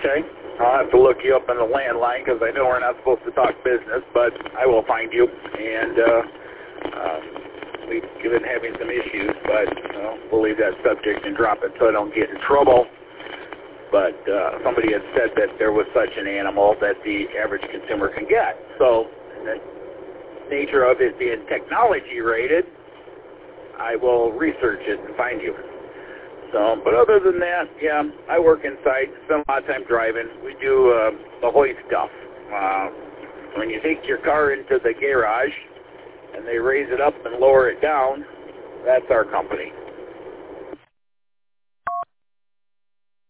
Okay. I'll have to look you up on the landline because I know we're not supposed to talk business, but I will find you. And we've been having some issues, but we'll leave that subject and drop it so I don't get in trouble. But somebody had said that there was such an animal that the average consumer can get. So the nature of it being technology rated, I will research it and find you. So, but other than that, yeah, I work inside, spend a lot of time driving. We do the hoist stuff. When you take your car into the garage and they raise it up and lower it down, that's our company.